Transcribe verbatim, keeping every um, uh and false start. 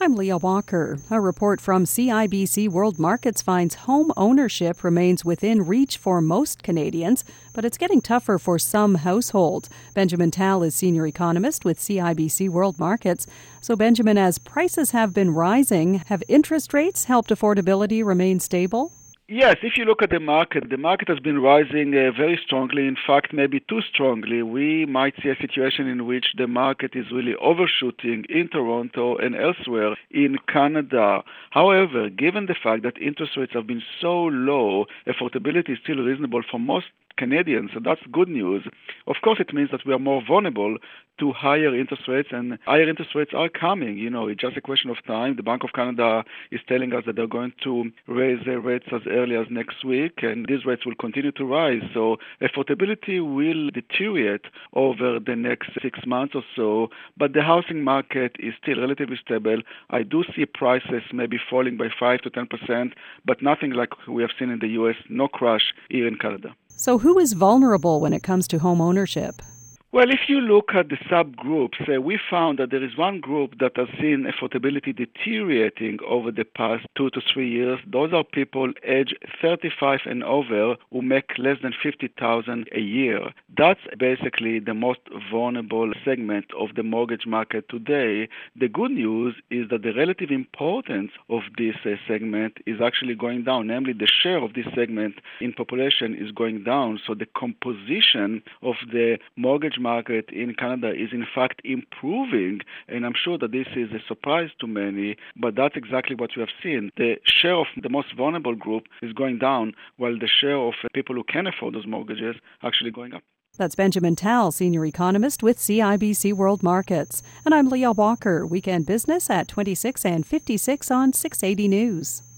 I'm Leah Walker. A report from C I B C World Markets finds home ownership remains within reach for most Canadians, but it's getting tougher for some households. Benjamin Tal is senior economist with C I B C World Markets. So, Benjamin, as prices have been rising, have interest rates helped affordability remain stable? Yes, if you look at the market, the market has been rising uh, very strongly, in fact, maybe too strongly. We might see a situation in which the market is really overshooting in Toronto and elsewhere in Canada. However, given the fact that interest rates have been so low, affordability is still reasonable for most Canadians, and that's good news. Of course, it means that we are more vulnerable to higher interest rates, and higher interest rates are coming. You know, it's just a question of time. The Bank of Canada is telling us that they're going to raise their rates as early as next week, and these rates will continue to rise. So affordability will deteriorate over the next six months or so, but the housing market is still relatively stable. I do see prices maybe falling by five to ten percent, but nothing like we have seen in the U S, no crash here in Canada. So who is vulnerable when it comes to home ownership? Well, if you look at the subgroups, uh, we found that there is one group that has seen affordability deteriorating over the past two to three years. Those are people aged thirty-five and over who make less than fifty thousand dollars a year. That's basically the most vulnerable segment of the mortgage market today. The good news is that the relative importance of this uh, segment is actually going down. Namely, the share of this segment in population is going down. So the composition of the mortgage market in Canada is in fact improving, and I'm sure that this is a surprise to many, but that's exactly what we have seen. The share of the most vulnerable group is going down, while the share of people who can afford those mortgages actually going up. That's Benjamin Tal, senior economist with C I B C World Markets. And I'm Leah Walker, Weekend Business at twenty-six and fifty-six on six eighty News.